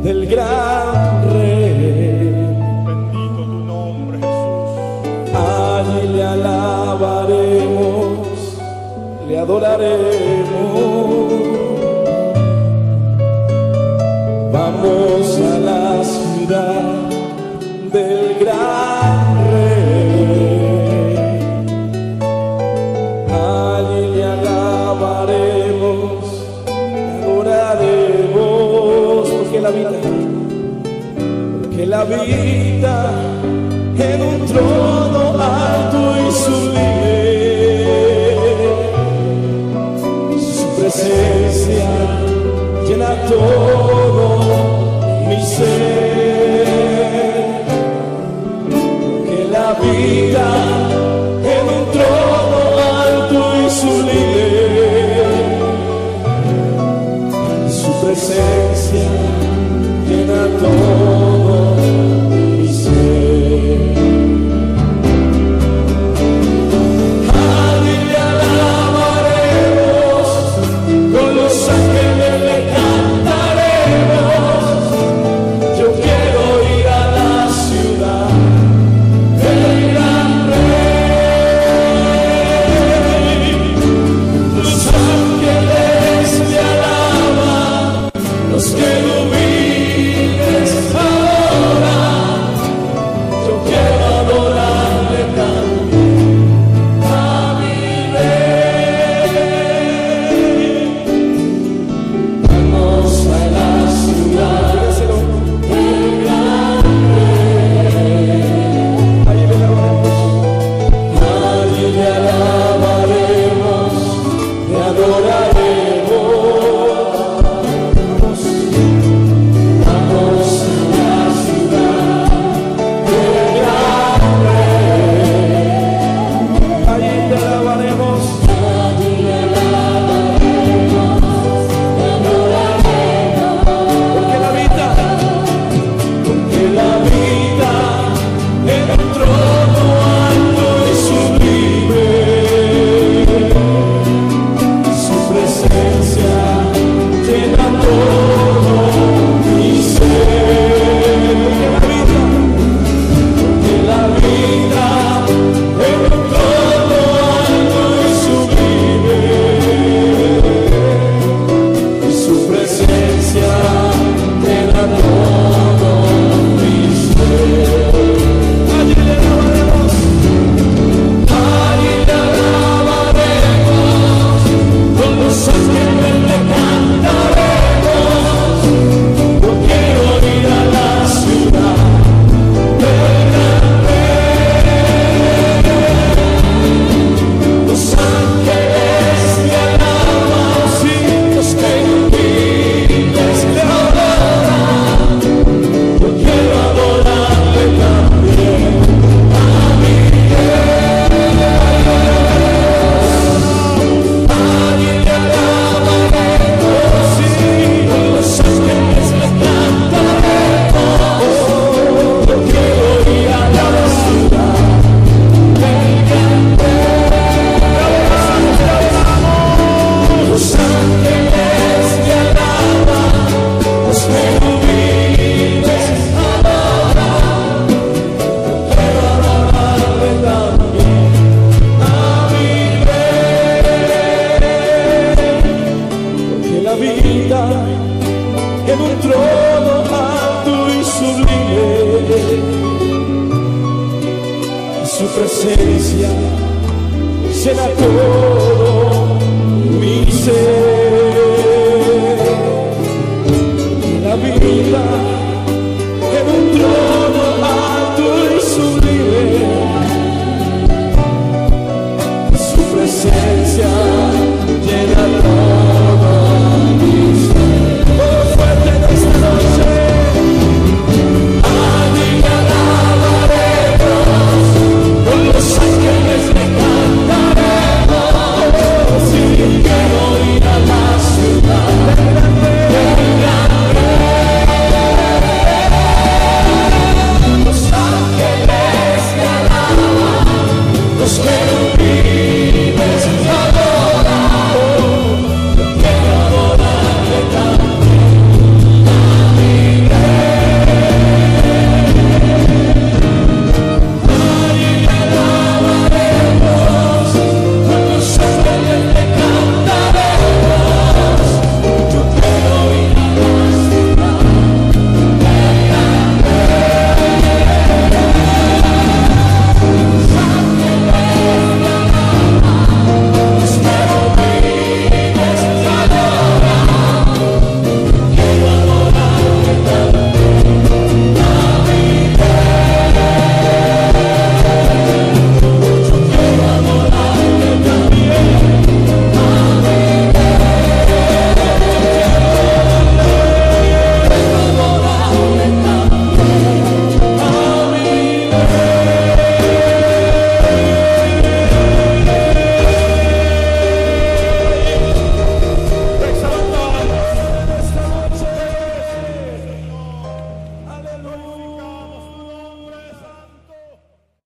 del gran Rey. Bendito tu nombre, Jesús. Allí le alabaremos, le adoraremos. Vamos a la ciudad del gran Rey. Allí le alabaremos, le adoraremos, porque Él habita en un trono alto y sublime. Su presencia llena todo mi ser. Que Él habita en un trono alto y sublime. Su presencia llena todo mi ser. Allí le alabaremos, con los ángeles le cantaremos. Yo quiero ir a la ciudad del gran Rey. Los ángeles le alaban, los querubines adoran. Yo quiero adorarle también a mi Rey. Vamos a la ciudad del gran Rey. Allí le alabaremos, le adoraremos. Vamos a la ciudad del gran Rey. Allí le alabaremos, porque Él habita en un trono alto y sublime. Su presencia llena todo mi ser. Porque Él habita en un trono alto y sublime. Su presencia llena todo mi ser. Allí le alabaremos, con los ángeles le cantaremos. Yo quiero ir a la ciudad del gran Rey. Los ángeles le alaban, sí, los querubines le adoran. Yo quiero adorarle también a mi Rey. Allí le alabaremos, sí, con los ángeles le cantaremos. Yo quiero ir a la ciudad del gran Rey. Los ángeles le alaban, los querubines adoran. Quiero adorarle también a mi Rey. Porque Él habita en un trono alto y sublime. Y su presencia llena todo